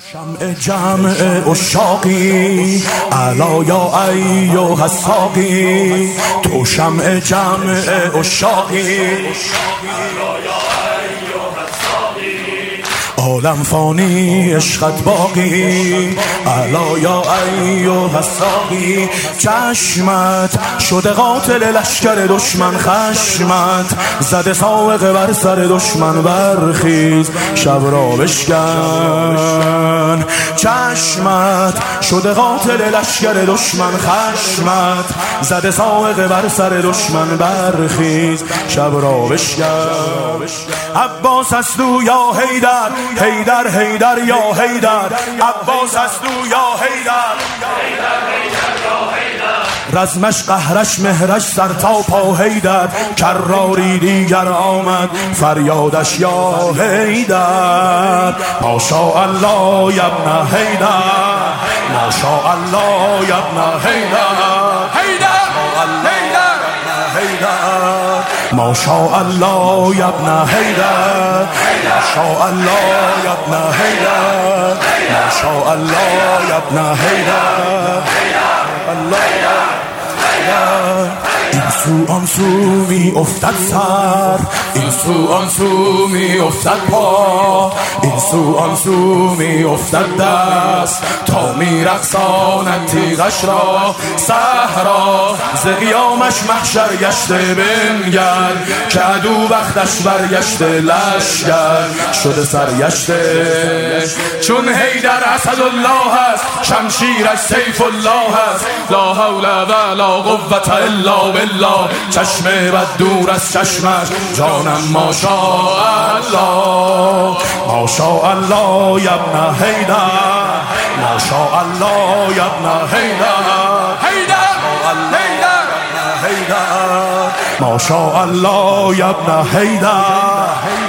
شمع جمع اشاقی الا یا ایها الساقی، تو شمع جمع اشاقی عالم فانی عشقت باقی، الا یا ایها الساقی. چشمت شده قاتل لشکر دشمن، خشمت زده ساوقه بر سر دشمن، برخیز شب را بشکن. چشمت شده قاتل لشکر دشمن، خشمت زده ساوقه بر سر دشمن، برخیز شب را بشکن. عباس است او یا حیدر، حیدر حیدر یا حیدر، عباس است او یا حیدر، حیدر حیدر یا حیدر. رزمش قهرش مهرش سر تا پا حیدر، کراری دیگر آمد فریادش یا حیدر. ماشاءالله یا ابن حیدر، ماشاءالله یا ابن حیدر، حیدر حیدر حیدر. ماشاءالله یا ابن حیدر، ماشاءالله یا ابن حیدر، ماشاءالله یا ابن حیدر. این سو آن سو می افتد سر، این سو آن سو می افتد پا، این سو آن سو می افتد دست، تا می رقصاند تیغش را صحرا. ز قیامش محشر گشته بنگر، که عدو بختش برگشته لشگر شده سرگشته. چون حیدر اسدالله است، شمشیرش سیف الله است، لا حول ولا قوة الا بالله. چشم بد دور از چشمش جانم ماشاءالله، ماشاءالله یا ابن حیدر، ماشاءالله یا ابن حیدر، حیدر حیدر حیدر. ماشاءالله یا ابن حیدر.